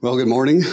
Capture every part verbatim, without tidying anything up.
Well, good morning.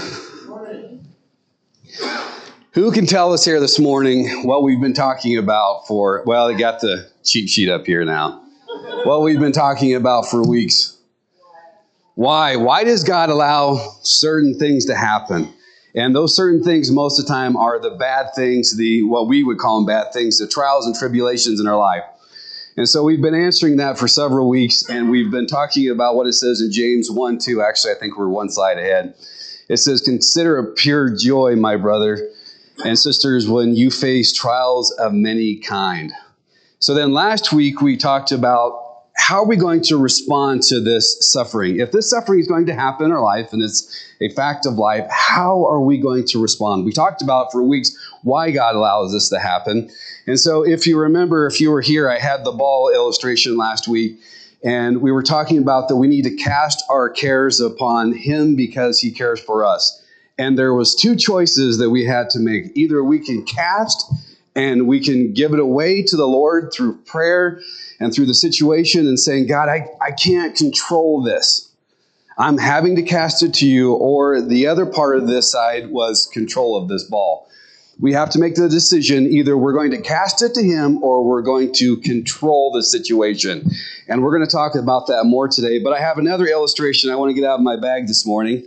Who can tell us here this morning what we've been talking about for, well, I got the cheat sheet up here now. What we've been talking about for weeks. Why? Why does God allow certain things to happen? And those certain things most of the time are the bad things, the what we would call them bad things, the trials and tribulations in our life. And so we've been answering that for several weeks, and we've been talking about what it says in James one two. Actually, I think we're one slide ahead. It says, "Consider it pure joy, my brother and sisters, when you face trials of many kind." So then last week we talked about how are we going to respond to this suffering? If this suffering is going to happen in our life and it's a fact of life, how are we going to respond? We talked about for weeks why God allows this to happen. And so if you remember, if you were here, I had the ball illustration last week, and we were talking about that we need to cast our cares upon Him because He cares for us. And there was two choices that we had to make. Either we can cast and we can give it away to the Lord through prayer and through the situation and saying, God, I, I can't control this. I'm having to cast it to you. Or the other part of this side was control of this ball. We have to make the decision. Either we're going to cast it to Him or we're going to control the situation. And we're going to talk about that more today. But I have another illustration I want to get out of my bag this morning.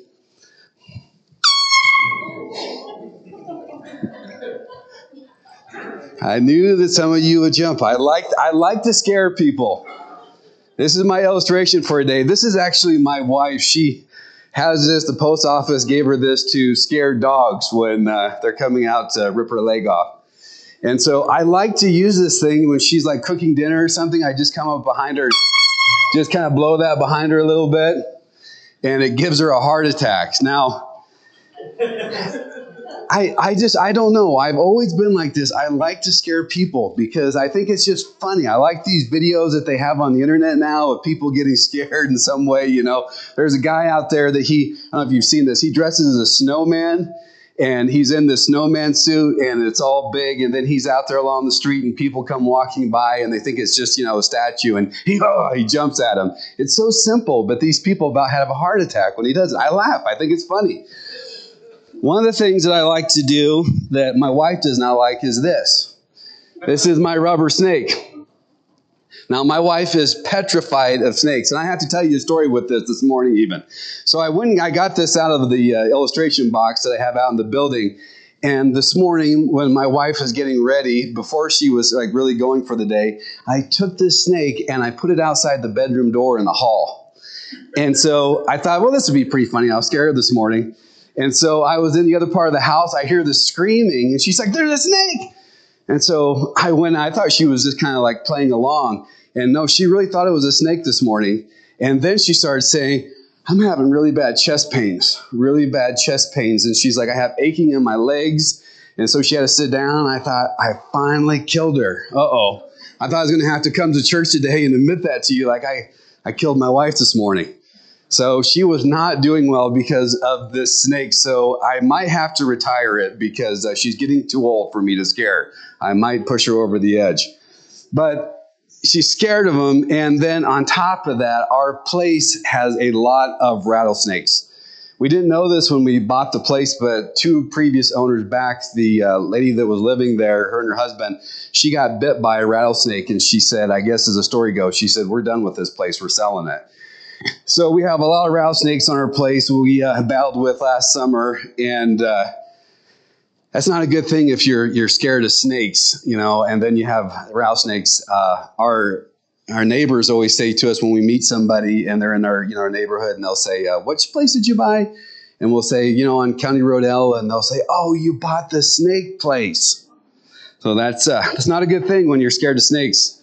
I knew that some of you would jump. I like I like to scare people. This is my illustration for today. This is actually my wife. She has this. The post office gave her this to scare dogs when uh, they're coming out to rip her leg off. And so I like to use this thing when she's like cooking dinner or something. I just come up behind her, just kind of blow that behind her a little bit, and it gives her a heart attack. Now, I, I just, I don't know. I've always been like this. I like to scare people because I think it's just funny. I like these videos that they have on the internet now of people getting scared in some way. You know, there's a guy out there that he, I don't know if you've seen this, he dresses as a snowman and he's in this snowman suit and it's all big. And then he's out there along the street and people come walking by and they think it's just, you know, a statue and he, oh, he jumps at them. It's so simple, but these people about have a heart attack when he does it. I laugh. I think it's funny. One of the things that I like to do that my wife does not like is this. This is my rubber snake. Now, my wife is petrified of snakes, and I have to tell you a story with this this morning even. So I went and I got this out of the uh, illustration box that I have out in the building, and this morning when my wife was getting ready, before she was like really going for the day, I took this snake and I put it outside the bedroom door in the hall. And so I thought, well, this would be pretty funny. I was scared this morning. And so I was in the other part of the house. I hear this screaming, and she's like, "There's a snake!" And so I went. I thought she was just kind of like playing along, and no, she really thought it was a snake this morning. And then she started saying, "I'm having really bad chest pains, really bad chest pains." And she's like, "I have aching in my legs." And so she had to sit down. I thought, I finally killed her. Uh oh! I thought I was going to have to come to church today and admit that to you, like I, I killed my wife this morning. So she was not doing well because of this snake. So I might have to retire it because uh, she's getting too old for me to scare. I might push her over the edge. But she's scared of them. And then on top of that, our place has a lot of rattlesnakes. We didn't know this when we bought the place, but two previous owners back, the uh, lady that was living there, her and her husband, she got bit by a rattlesnake. And she said, I guess as the story goes, she said, "We're done with this place. We're selling it." So we have a lot of rattlesnakes on our place we uh, battled with last summer, and uh, that's not a good thing if you're you're scared of snakes, you know, and then you have rattlesnakes. Uh, our our neighbors always say to us when we meet somebody and they're in our you know our neighborhood, and they'll say, uh, "Which place did you buy?" And we'll say, you know, on County Road L, and they'll say, "Oh, you bought the snake place." So that's uh, that's not a good thing when you're scared of snakes.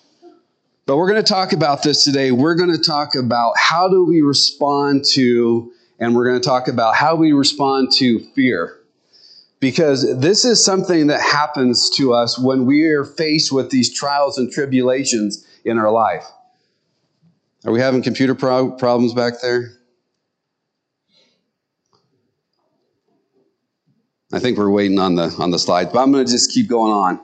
But we're going to talk about this today. We're going to talk about how do we respond to, and we're going to talk about how we respond to fear. Because this is something that happens to us when we are faced with these trials and tribulations in our life. Are we having computer pro- problems back there? I think we're waiting on the on the slides, but I'm going to just keep going on.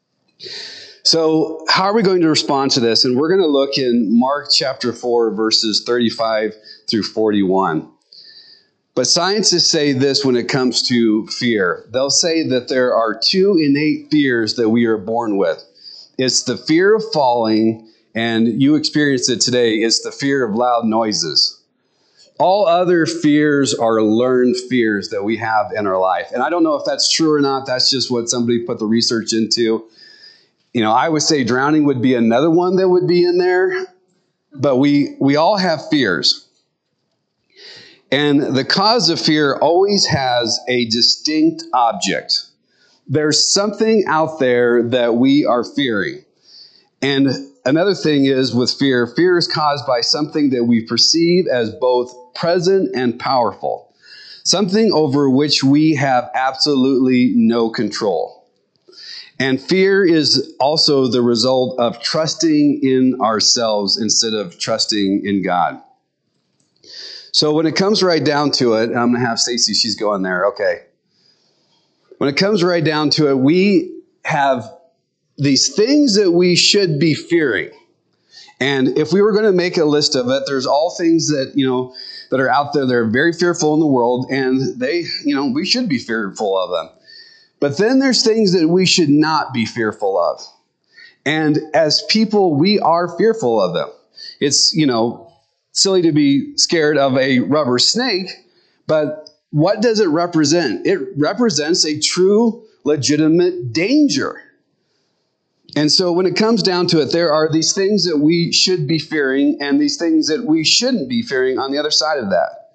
So how are we going to respond to this? And we're going to look in Mark chapter four, verses thirty-five through forty-one. But scientists say this when it comes to fear. They'll say that there are two innate fears that we are born with. It's the fear of falling, and you experienced it today, it's the fear of loud noises. All other fears are learned fears that we have in our life. And I don't know if that's true or not. That's just what somebody put the research into. You know, I would say drowning would be another one that would be in there. But we, we all have fears. And the cause of fear always has a distinct object. There's something out there that we are fearing. And another thing is with fear, fear is caused by something that we perceive as both present and powerful, something over which we have absolutely no control. And fear is also the result of trusting in ourselves instead of trusting in God. So when it comes right down to it, I'm going to have Stacy, she's going there, okay. When it comes right down to it, we have these things that we should be fearing. And if we were going to make a list of it, there's all things that, you know, that are out there that are very fearful in the world, and they, you know, we should be fearful of them. But then there's things that we should not be fearful of. And as people, we are fearful of them. It's, you know, silly to be scared of a rubber snake, but what does it represent? It represents a true, legitimate danger. And so when it comes down to it, there are these things that we should be fearing and these things that we shouldn't be fearing on the other side of that.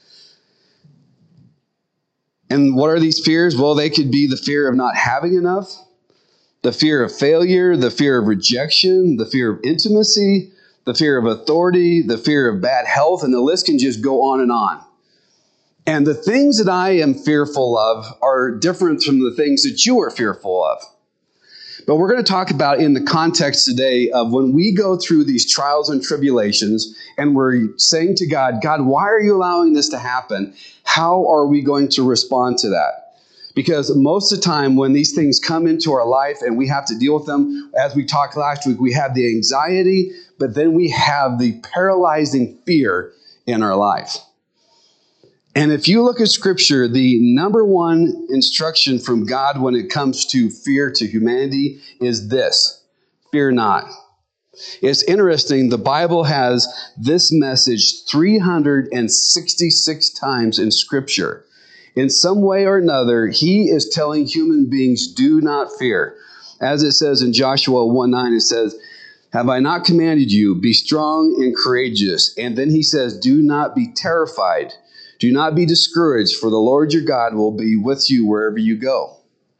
And what are these fears? Well, they could be the fear of not having enough, the fear of failure, the fear of rejection, the fear of intimacy, the fear of authority, the fear of bad health, and the list can just go on and on. And the things that I am fearful of are different from the things that you are fearful of. But we're going to talk about in the context today of when we go through these trials and tribulations and we're saying to God, God, why are you allowing this to happen? How are we going to respond to that? Because most of the time when these things come into our life and we have to deal with them, as we talked last week, we have the anxiety, but then we have the paralyzing fear in our life. And if you look at Scripture, the number one instruction from God when it comes to fear to humanity is this: fear not. It's interesting, the Bible has this message three hundred sixty-six times in Scripture. In some way or another, He is telling human beings, do not fear. As it says in Joshua one nine, it says, have I not commanded you, be strong and courageous? And then He says, do not be terrified. Do not be discouraged, for the Lord your God will be with you wherever you go.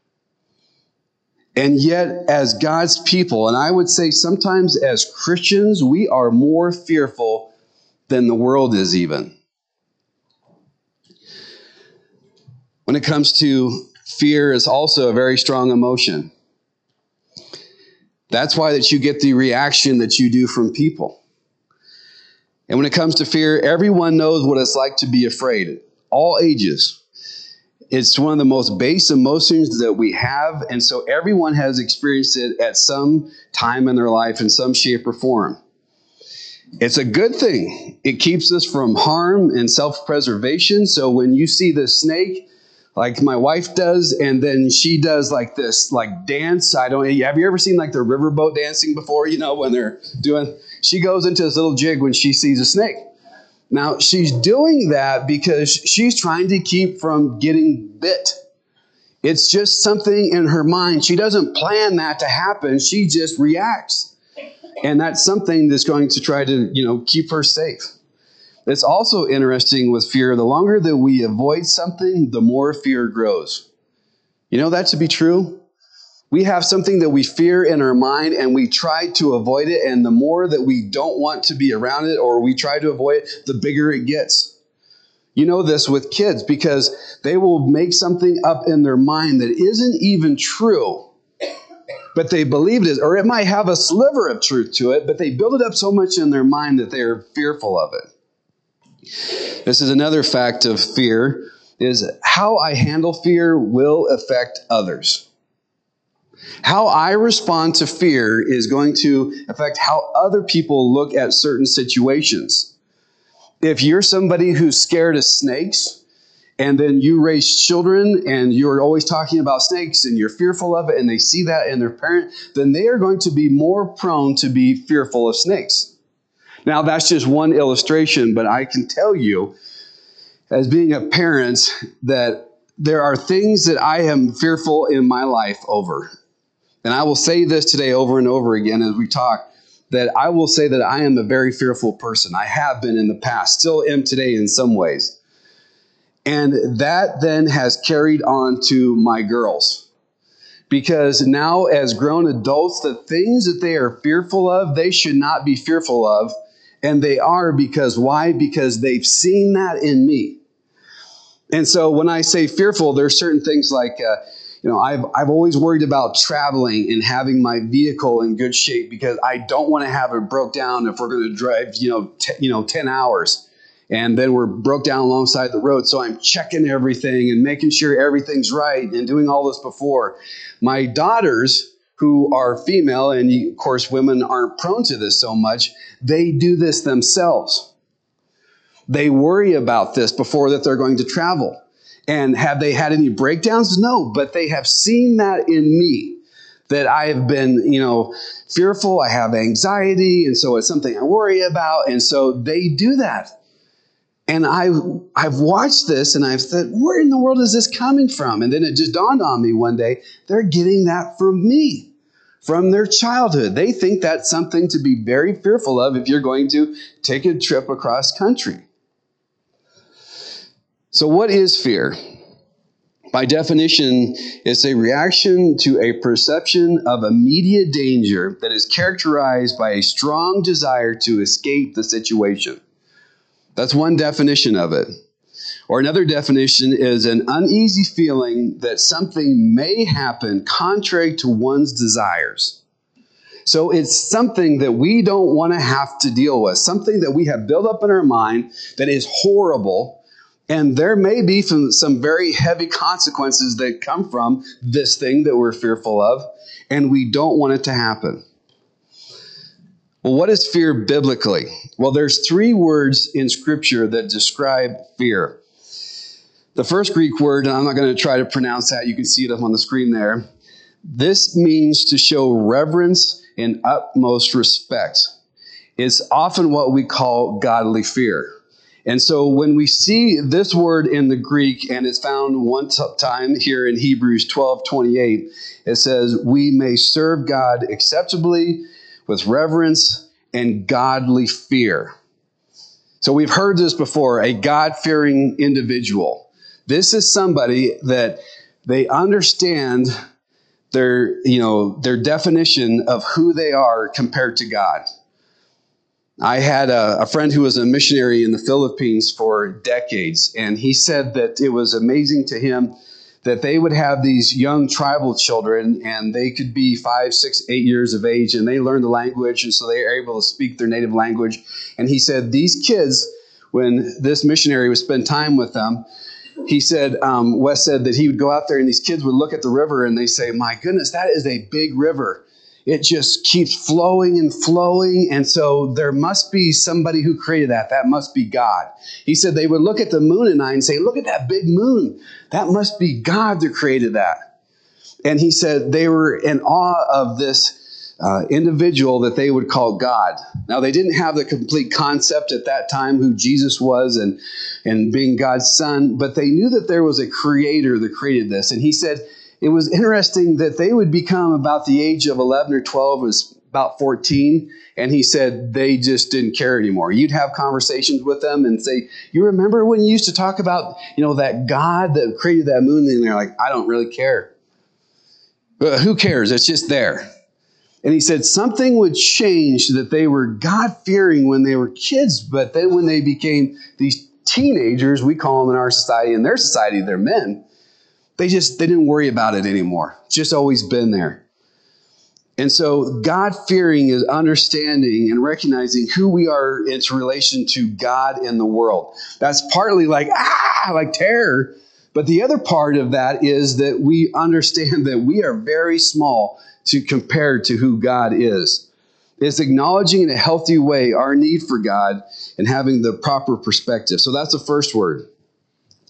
And yet, as God's people, and I would say sometimes as Christians, we are more fearful than the world is even. When it comes to fear, is also a very strong emotion. That's why that you get the reaction that you do from people. And when it comes to fear, everyone knows what it's like to be afraid, all ages. It's one of the most base emotions that we have, and so everyone has experienced it at some time in their life in some shape or form. It's a good thing. It keeps us from harm and self-preservation, so when you see the snake, like my wife does, and then she does like this, like dance. I don't, have you ever seen like the riverboat dancing before, you know, when they're doing, she goes into this little jig when she sees a snake. Now, she's doing that because she's trying to keep from getting bit. It's just something in her mind. She doesn't plan that to happen. She just reacts. And that's something that's going to try to, you know, keep her safe. It's also interesting with fear. The longer that we avoid something, the more fear grows. You know that to be true? We have something that we fear in our mind and we try to avoid it. And the more that we don't want to be around it or we try to avoid it, the bigger it gets. You know this with kids because they will make something up in their mind that isn't even true, but they believed it, or it might have a sliver of truth to it, but they build it up so much in their mind that they are fearful of it. This is another fact of fear, is how I handle fear will affect others. How I respond to fear is going to affect how other people look at certain situations. If you're somebody who's scared of snakes, and then you raise children and you're always talking about snakes and you're fearful of it, and they see that in their parent, then they are going to be more prone to be fearful of snakes. Now, that's just one illustration, but I can tell you, as being a parent, that there are things that I am fearful in my life over. And I will say this today over and over again as we talk, that I will say that I am a very fearful person. I have been in the past, still am today in some ways. And that then has carried on to my girls. Because now as grown adults, the things that they are fearful of, they should not be fearful of. And they are because why? Because they've seen that in me. And so when I say fearful, there's certain things like, uh, you know, I've, I've always worried about traveling and having my vehicle in good shape because I don't want to have it broke down if we're going to drive, you know, t- you know, ten hours. And then we're broke down alongside the road. So I'm checking everything and making sure everything's right and doing all this before. My daughters, who are female, and of course women aren't prone to this so much, they do this themselves. They worry about this before that they're going to travel. And have they had any breakdowns? No, but they have seen that in me, that I have been, you know, fearful. I have anxiety, and so it's something I worry about. And so they do that. And I, I've watched this, and I've said, where in the world is this coming from? And then it just dawned on me one day, they're getting that from me, from their childhood. They think that's something to be very fearful of if you're going to take a trip across country. So what is fear? By definition, it's a reaction to a perception of immediate danger that is characterized by a strong desire to escape the situation. That's one definition of it. Or another definition is an uneasy feeling that something may happen contrary to one's desires. So it's something that we don't want to have to deal with, something that we have built up in our mind that is horrible. And there may be some, some very heavy consequences that come from this thing that we're fearful of, and we don't want it to happen. Well, what is fear biblically? Well, there's three words in Scripture that describe fear. The first Greek word, and I'm not going to try to pronounce that. You can see it up on the screen there. This means to show reverence and utmost respect. It's often what we call godly fear. And so when we see this word in the Greek, and it's found one t- time here in Hebrews twelve twenty-eight, it says, we may serve God acceptably with reverence and godly fear. So we've heard this before, a God-fearing individual. This is somebody that they understand their, you know, their definition of who they are compared to God. I had a, a friend who was a missionary in the Philippines for decades, and he said that it was amazing to him that they would have these young tribal children, and they could be five, six, eight years of age, and they learned the language, and so they were able to speak their native language. And he said these kids, when this missionary would spend time with them, he said, um, Wes said that he would go out there, and these kids would look at the river, and they say, my goodness, that is a big river. It just keeps flowing and flowing. And so there must be somebody who created that. That must be God. He said they would look at the moon at night and say, look at that big moon. That must be God that created that. And he said they were in awe of this uh, individual that they would call God. Now, they didn't have the complete concept at that time who Jesus was and, and being God's son, but they knew that there was a creator that created this. And he said, it was interesting that they would become about the age of eleven or twelve, was about fourteen. And he said they just didn't care anymore. You'd have conversations with them and say, you remember when you used to talk about, you know, that God that created that moon? And they're like, I don't really care. But who cares? It's just there. And he said something would change, that they were God-fearing when they were kids. But then when they became these teenagers, we call them in our society, in their society, they're men. They just, they didn't worry about it anymore. It's just always been there. And so God-fearing is understanding and recognizing who we are in relation to God and the world. That's partly like, ah, like terror. But the other part of that is that we understand that we are very small to compare to who God is. It's acknowledging in a healthy way our need for God and having the proper perspective. So that's the first word.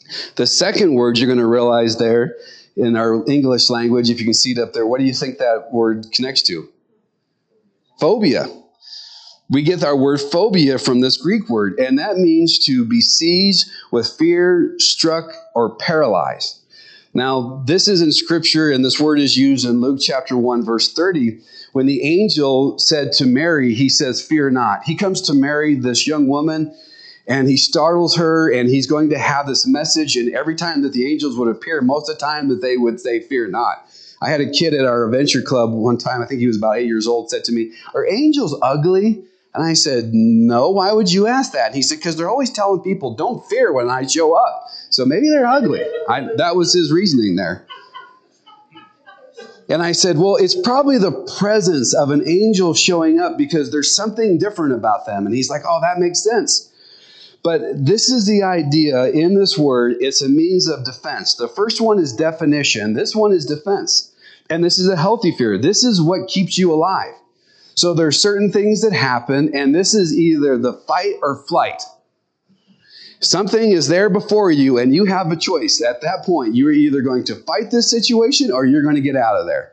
The second word you're going to realize there in our English language, if you can see it up there, what do you think that word connects to? Phobia. We get our word phobia from this Greek word, and that means to be seized with fear, struck, or paralyzed. Now, this is in Scripture, and this word is used in Luke chapter one, verse thirty. When the angel said to Mary, he says, "Fear not." He comes to Mary, this young woman, and he startles her, and he's going to have this message. And every time that the angels would appear, most of the time that they would say, "Fear not." I had a kid at our adventure club one time, I think he was about eight years old, said to me, "Are angels ugly?" And I said, "No, why would you ask that?" And he said, "Because they're always telling people, don't fear when I show up. So maybe they're ugly." I, that was his reasoning there. And I said, well, it's probably the presence of an angel showing up because there's something different about them. And he's like, "Oh, that makes sense." But this is the idea in this word. It's a means of defense. The first one is definition. This one is defense. And this is a healthy fear. This is what keeps you alive. So there are certain things that happen, and this is either the fight or flight. Something is there before you, and you have a choice. At that point, you're either going to fight this situation or you're going to get out of there.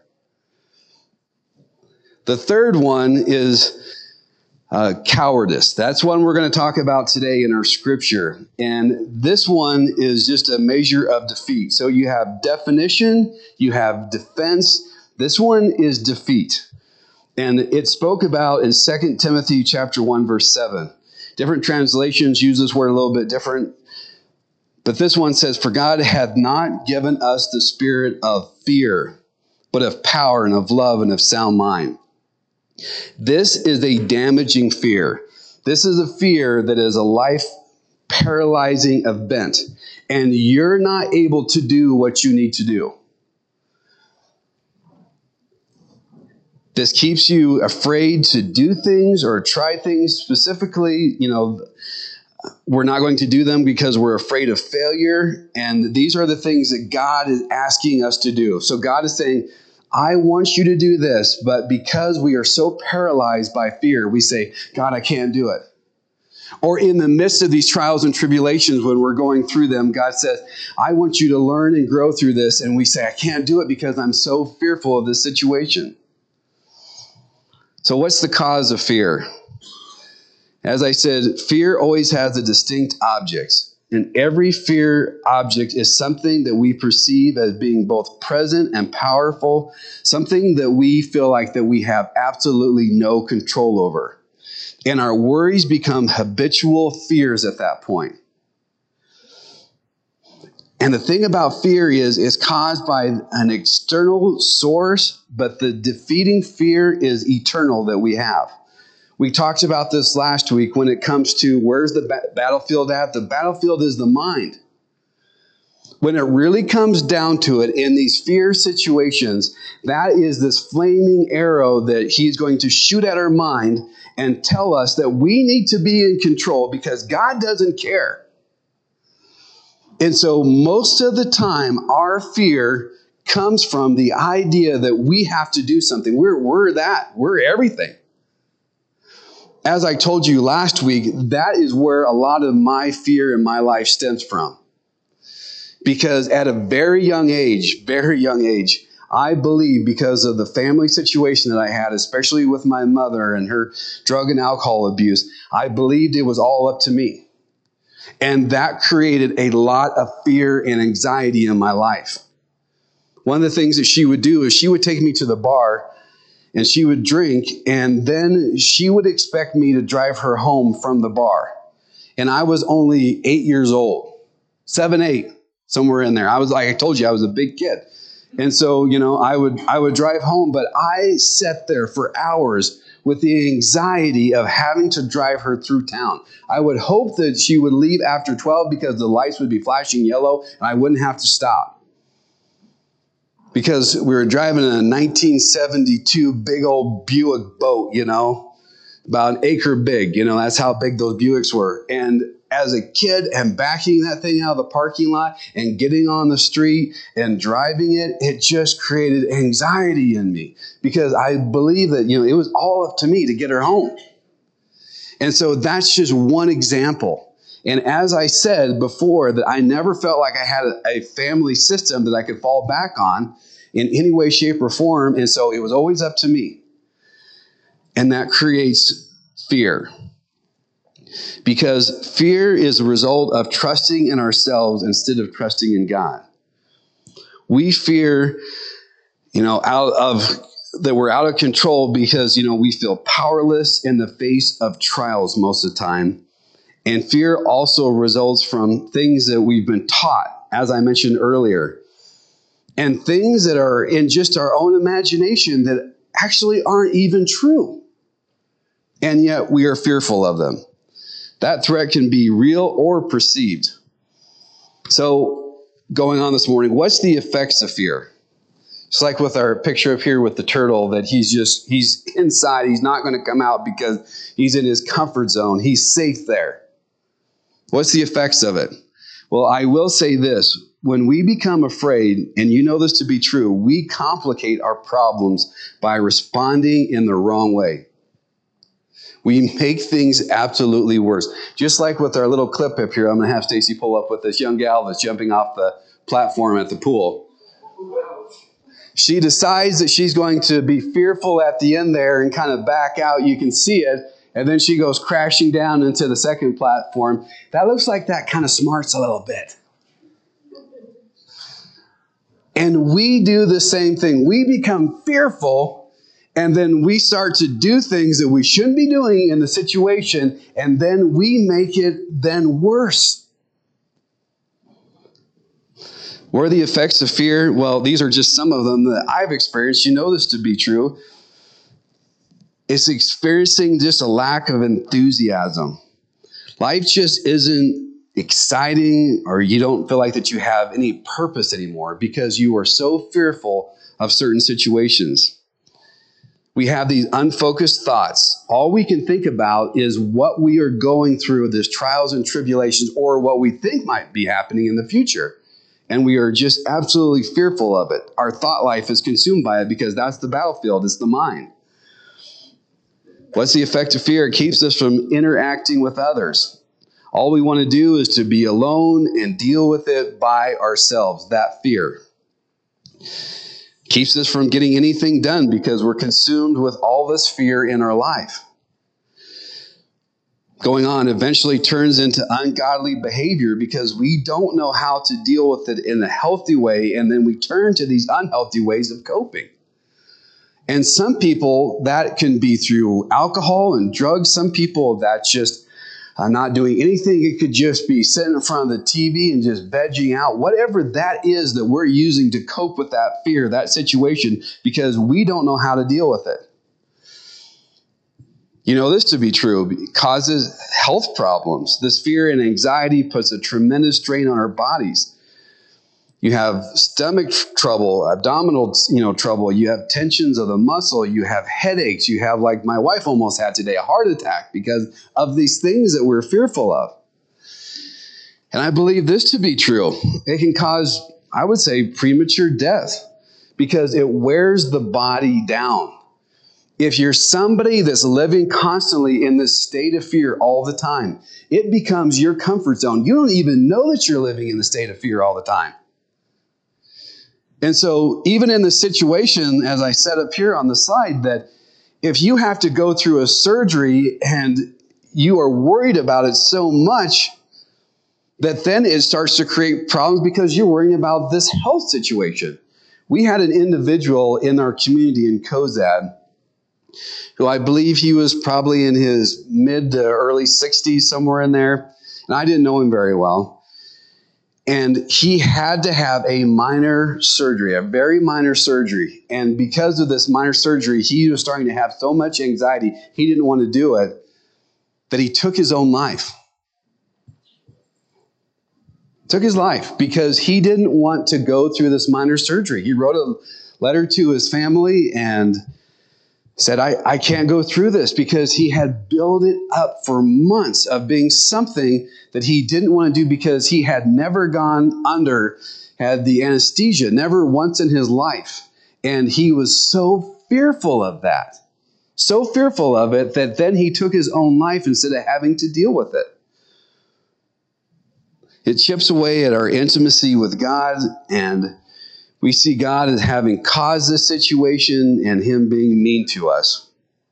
The third one is uh, cowardice. That's one we're going to talk about today in our scripture. And this one is just a measure of defeat. So you have definition, you have defense. This one is defeat. And it spoke about in Second Timothy chapter one, verse seven. Different translations use this word a little bit different. But this one says, "For God hath not given us the spirit of fear, but of power and of love and of sound mind." This is a damaging fear. This is a fear that is a life-paralyzing event. And you're not able to do what you need to do. This keeps you afraid to do things or try things. Specifically, you know, we're not going to do them because we're afraid of failure. And these are the things that God is asking us to do. So God is saying, "I want you to do this." But because we are so paralyzed by fear, we say, "God, I can't do it." Or in the midst of these trials and tribulations, when we're going through them, God says, "I want you to learn and grow through this." And we say, "I can't do it because I'm so fearful of this situation." So what's the cause of fear? As I said, fear always has a distinct object. And every fear object is something that we perceive as being both present and powerful, something that we feel like that we have absolutely no control over. And our worries become habitual fears at that point. And the thing about fear is it's caused by an external source, but the defeating fear is eternal that we have. We talked about this last week when it comes to where's the ba- battlefield at? The battlefield is the mind. When it really comes down to it in these fear situations, that is this flaming arrow that he's going to shoot at our mind and tell us that we need to be in control because God doesn't care. And so most of the time, our fear comes from the idea that we have to do something. We're, we're that. We're everything. As I told you last week, that is where a lot of my fear in my life stems from. Because at a very young age, very young age, I believe because of the family situation that I had, especially with my mother and her drug and alcohol abuse, I believed it was all up to me. And that created a lot of fear and anxiety in my life. One of the things that she would do is she would take me to the bar and she would drink, and then she would expect me to drive her home from the bar. And I was only eight years old, seven, eight, somewhere in there. I was like, I told you, I was a big kid. And so, you know, I would, I would drive home, but I sat there for hours with the anxiety of having to drive her through town. I would hope that she would leave after twelve because the lights would be flashing yellow and I wouldn't have to stop. Because we were driving a nineteen seventy-two big old Buick boat, you know, about an acre big. You know, that's how big those Buicks were. And as a kid and backing that thing out of the parking lot and getting on the street and driving it, it just created anxiety in me because I believe that, you know, it was all up to me to get her home. And so that's just one example. And as I said before, that I never felt like I had a, a family system that I could fall back on in any way, shape, or form. And so it was always up to me. And that creates fear. Because fear is a result of trusting in ourselves instead of trusting in God. We fear, you know, out of that we're out of control because, you know, we feel powerless in the face of trials most of the time. And fear also results from things that we've been taught, as I mentioned earlier, and things that are in just our own imagination that actually aren't even true. And yet we are fearful of them. That threat can be real or perceived. So, going on this morning, what's the effects of fear? It's like with our picture up here with the turtle, that he's just, he's inside. He's not going to come out because he's in his comfort zone. He's safe there. What's the effects of it? Well, I will say this. When we become afraid, and you know this to be true, we complicate our problems by responding in the wrong way. We make things absolutely worse. Just like with our little clip up here, I'm going to have Stacy pull up with this young gal that's jumping off the platform at the pool. She decides that she's going to be fearful at the end there and kind of back out. You can see it. And then she goes crashing down into the second platform. That looks like that kind of smarts a little bit. And we do the same thing. We become fearful. And then we start to do things that we shouldn't be doing in the situation, and then we make it then worse. What are the effects of fear? Well, these are just some of them that I've experienced. You know this to be true. It's experiencing just a lack of enthusiasm. Life just isn't exciting, or you don't feel like that you have any purpose anymore because you are so fearful of certain situations. We have these unfocused thoughts. All we can think about is what we are going through, this trials and tribulations, or what we think might be happening in the future. And we are just absolutely fearful of it. Our thought life is consumed by it because that's the battlefield. It's the mind. What's the effect of fear? It keeps us from interacting with others. All we want to do is to be alone and deal with it by ourselves, that fear. Keeps us from getting anything done because we're consumed with all this fear in our life. Going on eventually turns into ungodly behavior because we don't know how to deal with it in a healthy way, and then we turn to these unhealthy ways of coping. And some people, that can be through alcohol and drugs. Some people, that's just uh, not doing anything. It could just be sitting in front of the T V and just vegging out. Whatever that is that we're using to cope with that fear, that situation, because we don't know how to deal with it. You know this to be true. It causes health problems. This fear and anxiety puts a tremendous strain on our bodies. You have stomach trouble, abdominal, you know, trouble. You have tensions of the muscle. You have headaches. You have, like my wife almost had today, a heart attack because of these things that we're fearful of. And I believe this to be true. It can cause, I would say, premature death because it wears the body down. If you're somebody that's living constantly in this state of fear all the time, it becomes your comfort zone. You don't even know that you're living in the state of fear all the time. And so even in the situation, as I said up here on the slide, that if you have to go through a surgery and you are worried about it so much, that then it starts to create problems because you're worrying about this health situation. We had an individual in our community in Cozad who I believe he was probably in his mid to early sixties, somewhere in there. And I didn't know him very well. And he had to have a minor surgery, a very minor surgery. And because of this minor surgery, he was starting to have so much anxiety, he didn't want to do it, that he took his own life. Took his life because he didn't want to go through this minor surgery. He wrote a letter to his family and said, I, I can't go through this, because he had built it up for months of being something that he didn't want to do because he had never gone under, had the anesthesia, never once in his life. And he was so fearful of that, so fearful of it, that then he took his own life instead of having to deal with it. It chips away at our intimacy with God, and we see God as having caused this situation and him being mean to us.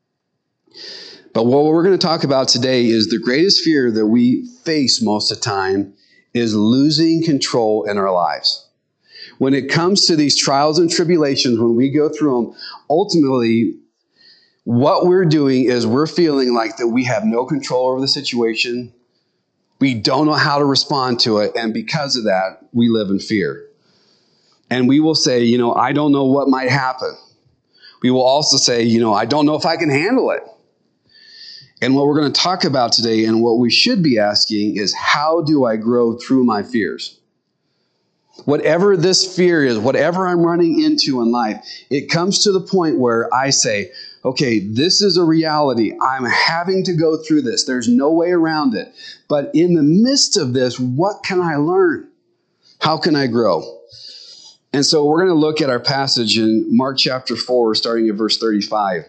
But what we're going to talk about today is the greatest fear that we face most of the time is losing control in our lives. When it comes to these trials and tribulations, when we go through them, ultimately, what we're doing is we're feeling like that we have no control over the situation. We don't know how to respond to it. And because of that, we live in fear. And we will say, you know, I don't know what might happen. We will also say, you know, I don't know if I can handle it. And what we're going to talk about today and what we should be asking is, how do I grow through my fears? Whatever this fear is, whatever I'm running into in life, it comes to the point where I say, okay, this is a reality. I'm having to go through this. There's no way around it. But in the midst of this, what can I learn? How can I grow? And so we're going to look at our passage in Mark chapter four, starting at verse thirty-five.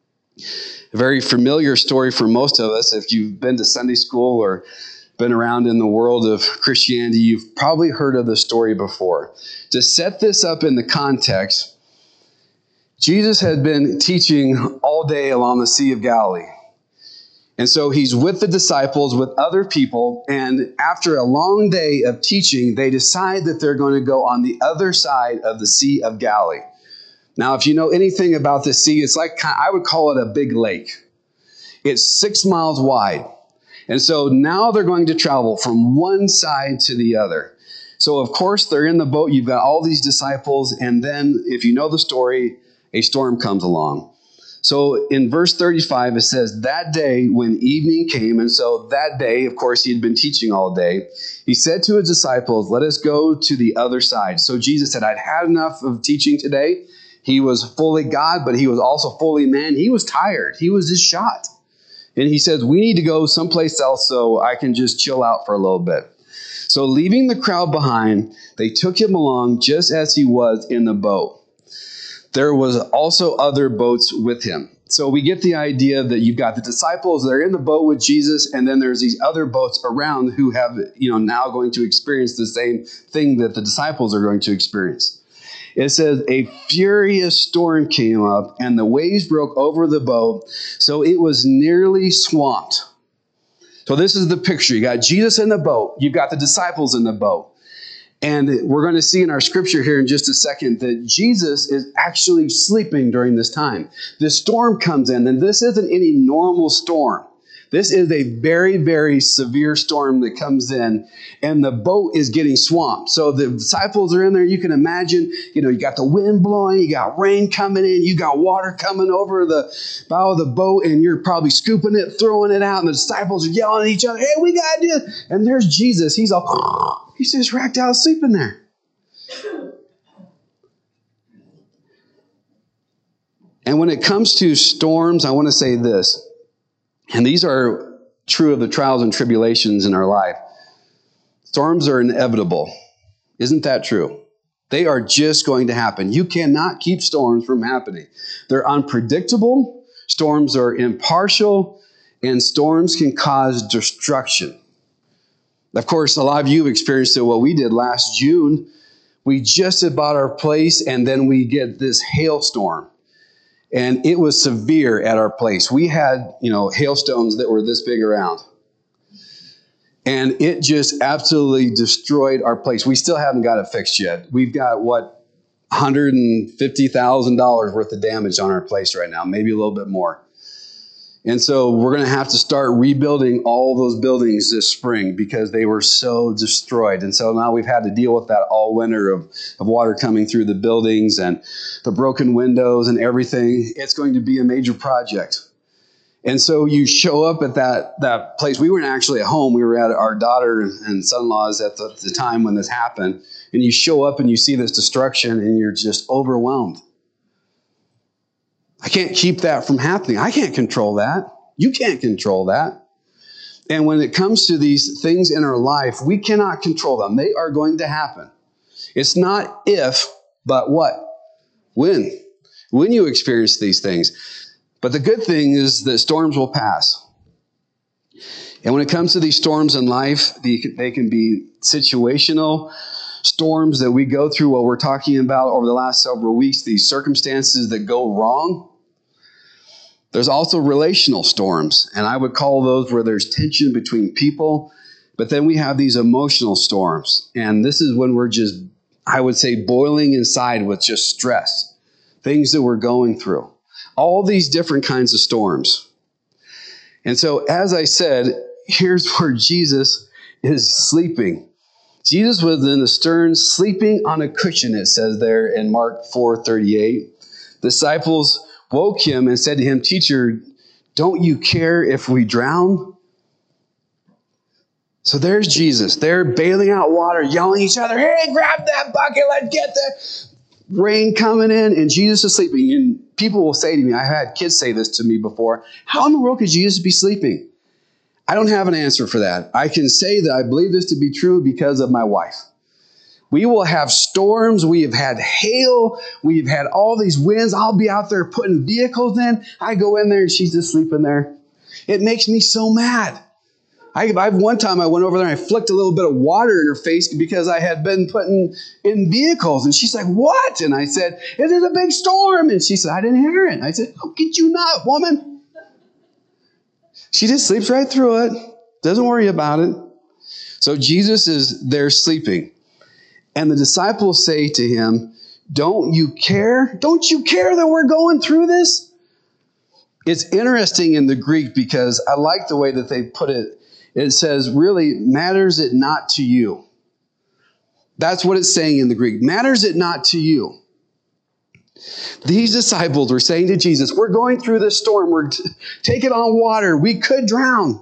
A very familiar story for most of us. If you've been to Sunday school or been around in the world of Christianity, you've probably heard of the story before. To set this up in the context, Jesus had been teaching all day along the Sea of Galilee. And so he's with the disciples, with other people, and after a long day of teaching, they decide that they're going to go on the other side of the Sea of Galilee. Now, if you know anything about the sea, it's like, I would call it a big lake. It's six miles wide. And so now they're going to travel from one side to the other. So, of course, they're in the boat. You've got all these disciples. And then, if you know the story, a storm comes along. So, in verse thirty-five, it says, that day when evening came, and so that day, of course, he had been teaching all day, he said to his disciples, let us go to the other side. So, Jesus said, I'd had enough of teaching today. He was fully God, but he was also fully man. He was tired. He was just shot. And he says, we need to go someplace else so I can just chill out for a little bit. So leaving the crowd behind, they took him along just as he was in the boat. There was also other boats with him. So we get the idea that you've got the disciples, they're in the boat with Jesus, and then there's these other boats around who have, you know, now going to experience the same thing that the disciples are going to experience. It says, a furious storm came up, and the waves broke over the boat, so it was nearly swamped. So this is the picture. You got Jesus in the boat. You've got the disciples in the boat. And we're going to see in our scripture here in just a second that Jesus is actually sleeping during this time. This storm comes in, and this isn't any normal storm. This is a very, very severe storm that comes in, and the boat is getting swamped. So the disciples are in there. You can imagine, you know, you got the wind blowing, you got rain coming in, you got water coming over the bow of the boat, and you're probably scooping it, throwing it out, and the disciples are yelling at each other, hey, we got to do it. And there's Jesus. He's all, he's just racked out sleeping there. And when it comes to storms, I want to say this. And these are true of the trials and tribulations in our life. Storms are inevitable. Isn't that true? They are just going to happen. You cannot keep storms from happening. They're unpredictable. Storms are impartial. And storms can cause destruction. Of course, a lot of you have experienced it. What we did last June, we just had bought our place, and then we get this hailstorm. And it was severe at our place. We had, you know, hailstones that were this big around. And it just absolutely destroyed our place. We still haven't got it fixed yet. We've got, what, one hundred fifty thousand dollars worth of damage on our place right now, maybe a little bit more. And so we're going to have to start rebuilding all those buildings this spring because they were so destroyed. And so now we've had to deal with that all winter of, of water coming through the buildings and the broken windows and everything. It's going to be a major project. And so you show up at that, that place. We weren't actually at home. We were at our daughter and son-in-law's at the, the time when this happened. And you show up and you see this destruction and you're just overwhelmed. I can't keep that from happening. I can't control that. You can't control that. And when it comes to these things in our life, we cannot control them. They are going to happen. It's not if, but what? When. When you experience these things. But the good thing is that storms will pass. And when it comes to these storms in life, they can be situational storms that we go through, what we're talking about over the last several weeks, these circumstances that go wrong. There's also relational storms, and I would call those where there's tension between people. But then we have these emotional storms, and this is when we're just, I would say, boiling inside with just stress, things that we're going through. All these different kinds of storms. And so, as I said, here's where Jesus is sleeping. Jesus was in the stern, sleeping on a cushion, it says there in Mark four thirty-eight. Disciples woke him and said to him, "Teacher, don't you care if we drown?" So there's Jesus. They're bailing out water, yelling at each other, "Hey, grab that bucket, let's get the rain coming in," and Jesus is sleeping. And people will say to me, I've had kids say this to me before, how in the world could Jesus be sleeping? I don't have an answer for that. I can say that I believe this to be true because of my wife. We will have storms. We have had hail. We've had all these winds. I'll be out there putting vehicles in. I go in there and she's just sleeping there. It makes me so mad. I, I've one time I went over there and I flicked a little bit of water in her face because I had been putting in vehicles. And she's like, "What?" And I said, "It is a big storm." And she said, "I didn't hear it." And I said, "How could you not, woman?" She just sleeps right through it. Doesn't worry about it. So Jesus is there sleeping. And the disciples say to him, "Don't you care? Don't you care that we're going through this?" It's interesting in the Greek because I like the way that they put it. It says, really, matters it not to you. That's what it's saying in the Greek. Matters it not to you. These disciples were saying to Jesus, "We're going through this storm. We're t- taking on water. We could drown.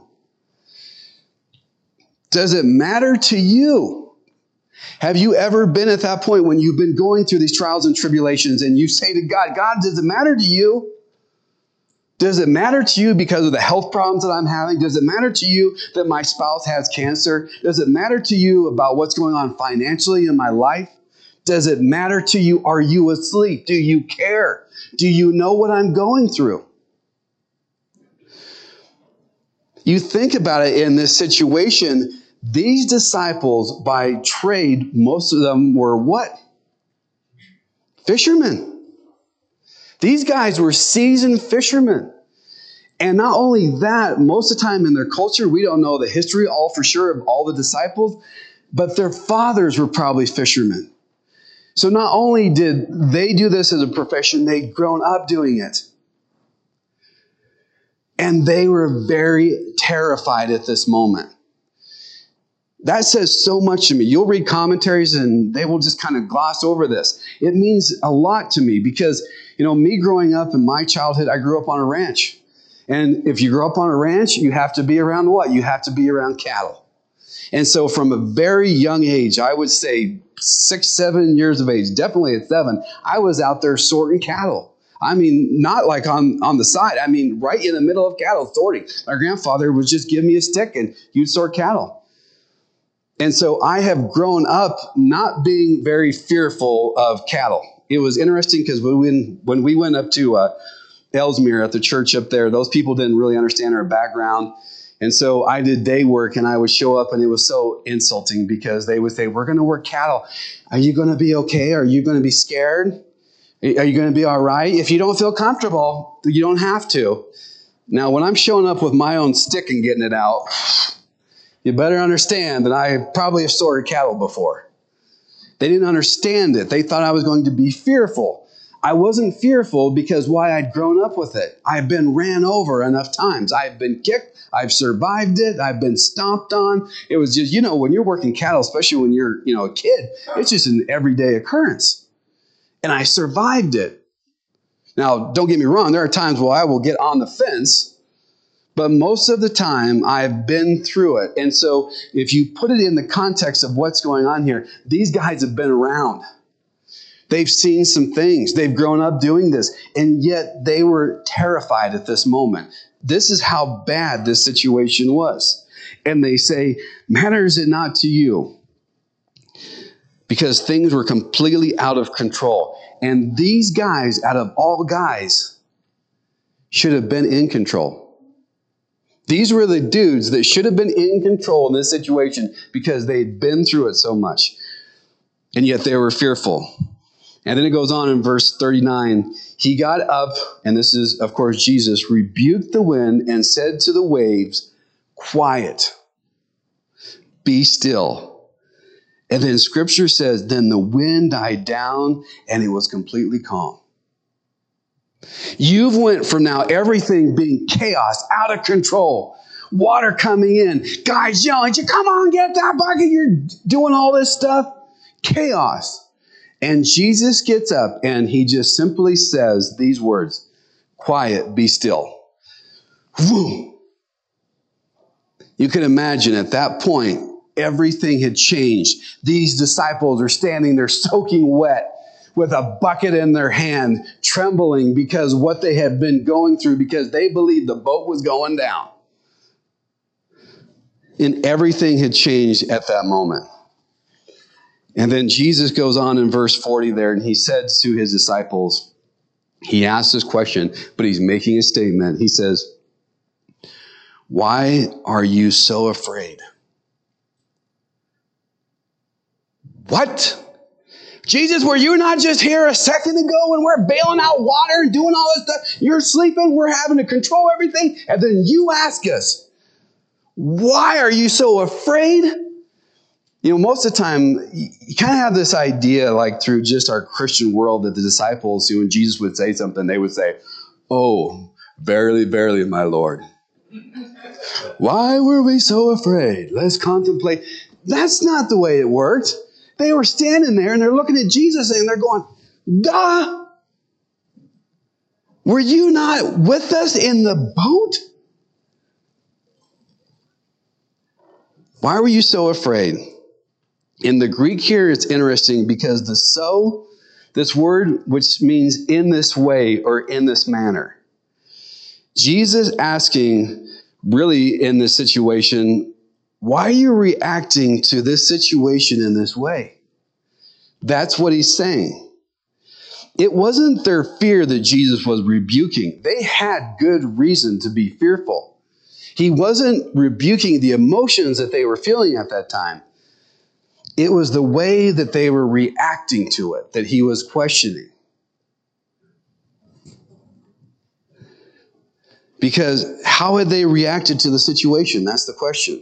Does it matter to you?" Have you ever been at that point when you've been going through these trials and tribulations and you say to God, "God, does it matter to you? Does it matter to you because of the health problems that I'm having? Does it matter to you that my spouse has cancer? Does it matter to you about what's going on financially in my life? Does it matter to you? Are you asleep? Do you care? Do you know what I'm going through?" You think about it in this situation, these disciples by trade, most of them were what? Fishermen. These guys were seasoned fishermen. And not only that, most of the time in their culture, we don't know the history all for sure of all the disciples, but their fathers were probably fishermen. So not only did they do this as a profession, they'd grown up doing it. And they were very terrified at this moment. That says so much to me. You'll read commentaries and they will just kind of gloss over this. It means a lot to me because, you know, me growing up in my childhood, I grew up on a ranch. And if you grow up on a ranch, you have to be around what? You have to be around cattle. And so from a very young age, I would say six, seven years of age, definitely at seven, I was out there sorting cattle. I mean, not like on, on the side. I mean, right in the middle of cattle sorting. My grandfather would just give me a stick and you'd sort cattle. And so I have grown up not being very fearful of cattle. It was interesting because when we, when we went up to uh, Ellesmere at the church up there, those people didn't really understand our background. And so I did day work and I would show up and it was so insulting because they would say, "We're going to work cattle. Are you going to be okay? Are you going to be scared? Are you going to be all right? If you don't feel comfortable, you don't have to." Now, when I'm showing up with my own stick and getting it out, you better understand that I probably have sorted cattle before. They didn't understand it. They thought I was going to be fearful. I wasn't fearful because why? I'd grown up with it. I've been ran over enough times. I've been kicked. I've survived it. I've been stomped on. It was just, you know, when you're working cattle, especially when you're, you know, a kid, it's just an everyday occurrence. And I survived it. Now, don't get me wrong. There are times where I will get on the fence. But most of the time, I've been through it. And so if you put it in the context of what's going on here, these guys have been around. They've seen some things. They've grown up doing this. And yet they were terrified at this moment. This is how bad this situation was. And they say, "Matters it not to you?" Because things were completely out of control. And these guys, out of all guys, should have been in control. These were the dudes that should have been in control in this situation because they'd been through it so much. And yet they were fearful. And then it goes on in verse thirty-nine. He got up, and this is, of course, Jesus, rebuked the wind and said to the waves, quiet, be still. And then Scripture says, then the wind died down and it was completely calm. You've went from now everything being chaos, out of control, water coming in, guys yelling, come on, get that bucket, you're doing all this stuff, chaos. And Jesus gets up and he just simply says these words, quiet, be still. Woo. You can imagine at that point, everything had changed. These disciples are standing there soaking wet with a bucket in their hand, trembling because what they had been going through, because they believed the boat was going down. And everything had changed at that moment. And then Jesus goes on in verse forty there, and he said to his disciples, he asks this question, but he's making a statement. He says, why are you so afraid? What? Jesus, were you not just here a second ago when we're bailing out water and doing all this stuff? You're sleeping, we're having to control everything, and then you ask us, why are you so afraid? You know, most of the time, you kind of have this idea, like through just our Christian world, that the disciples, when Jesus would say something, they would say, oh, verily, verily, my Lord. Why were we so afraid? Let's contemplate. That's not the way it worked. They were standing there and they're looking at Jesus and they're going, duh. Were you not with us in the boat? Why were you so afraid? In the Greek here, it's interesting because the so, this word which means in this way or in this manner. Jesus asking, really in this situation, why are you reacting to this situation in this way? That's what he's saying. It wasn't their fear that Jesus was rebuking. They had good reason to be fearful. He wasn't rebuking the emotions that they were feeling at that time. It was the way that they were reacting to it that he was questioning. Because how had they reacted to the situation? That's the question.